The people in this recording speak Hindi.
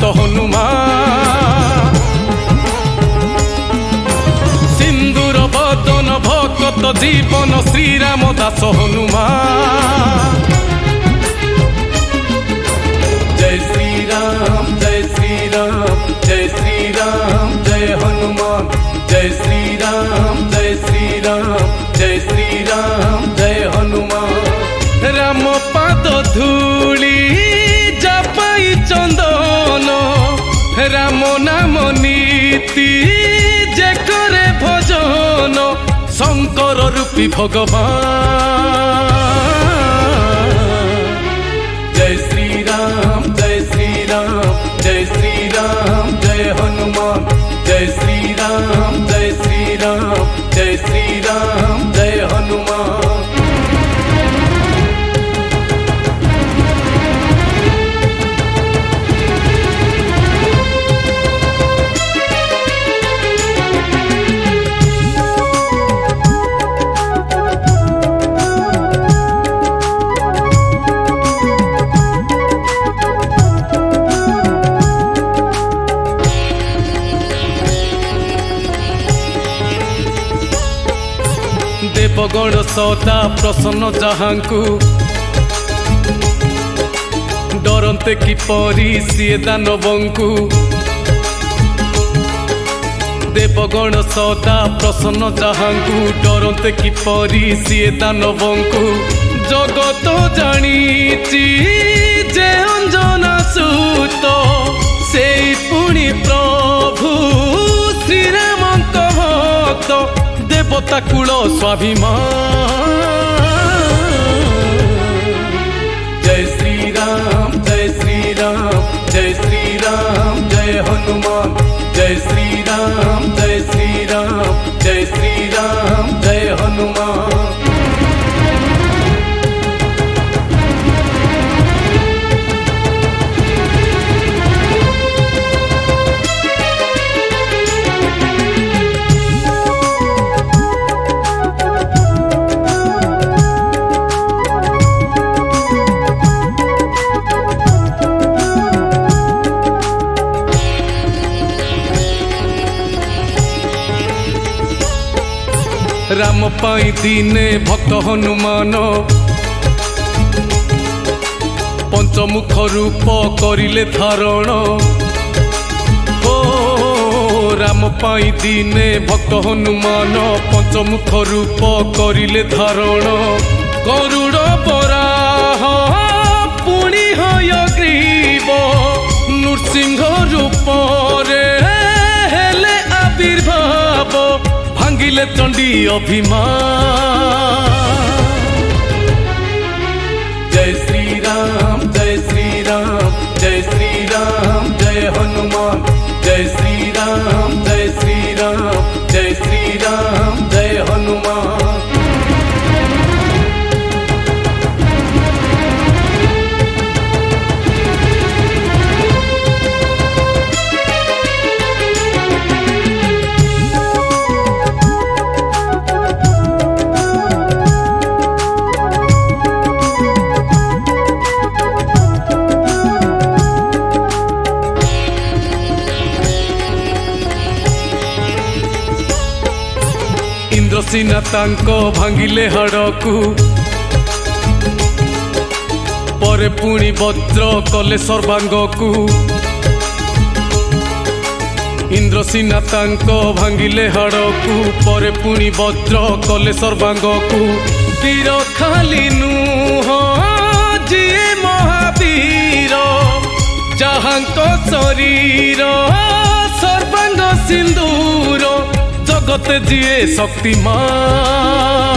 ଦାସ ହନୁମାନ ସିନ୍ଦୁର ବଦନ ଭକତ ଜୀବନ ଶ୍ରୀରାମ ଦାସ ହନୁମାନ जय श्री राम जय श्री राम जय श्री राम जय हनुमान जय श्री राम जय श्री राम जय श्री राम जय हनुमान राम पाद धूली जपाई चंदन राम नाम नीति जे करे भजन शंकर रूपी भगवान जय श्री राम जय श्री राम जय श्री राम जय हनुमान जय श्री राम जय श्री राम जय श्री राम जय हनुमान देवगण सदा प्रसन्न जहांकु डरंते किपरि सिए दानवंकु देवगण सदा प्रसन्न जहांकु डरंते किपरि सिए दानवंकु जगत जानिछि जे अंजना सुत से पुणी प्रभु श्रीरामंक भक्त देवता कुल स्वाभिमान जय श्री राम जय श्री राम जय श्री राम जय हनुमान जय श्री राम जय श्री राम जय श्री राम जय हनुमान राम पाई दीने भक्त हनुमान पंचमुख रूप करिले धारण ओ राम पाई दीने भक्त हनुमान पंचमुख रूप करिले धारण गरुड़ बराह पुणी हयग्रीव नृसिंह रूप रे हेले आविर्भाव भांगिले चंडी अभिमान जय श्री राम जय श्री राम जय श्री राम जय हनुमान जय श्री राम जय श्री राम जय श्री राम जय हनुमान इंद्रसेना तांको भांगिले हाड़कू परे पुणी वज्र कले सर्वांगकू इंद्रसेना तांको भांगिले हाड़कू परे पुणी वज्र कले सर्वांगकू वीर खाली नुह जिए महावीर जहांको शरीर सर्वांग सिंदूर जगत जिए शक्तिमान